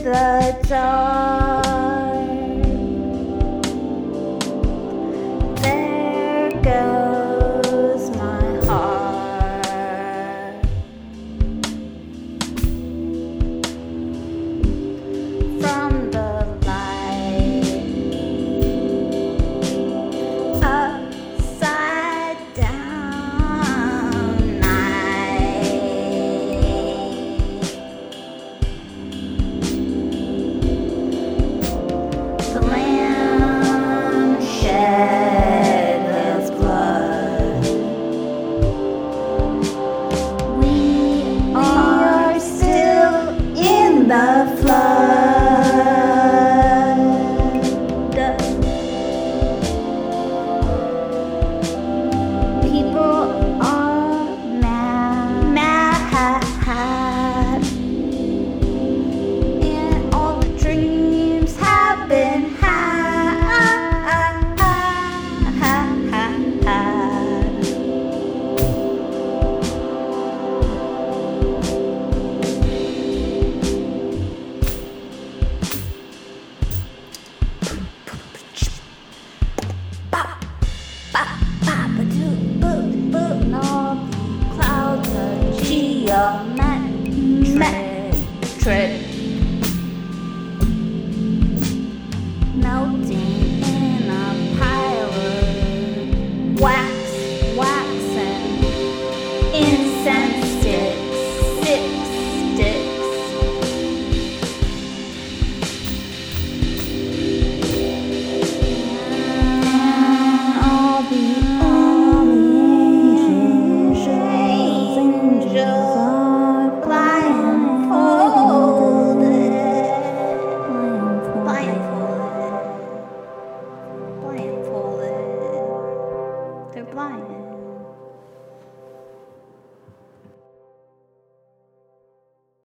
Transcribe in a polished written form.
the dark. There goes my heart. From the light, upside down night. The Lamb shed his blood. We are still in the flood. People are mad, and all the dreams have been and all the clouds are geometric, melting in a pile of wax and incense sticks. And all the angels are blindfolded. They're blind.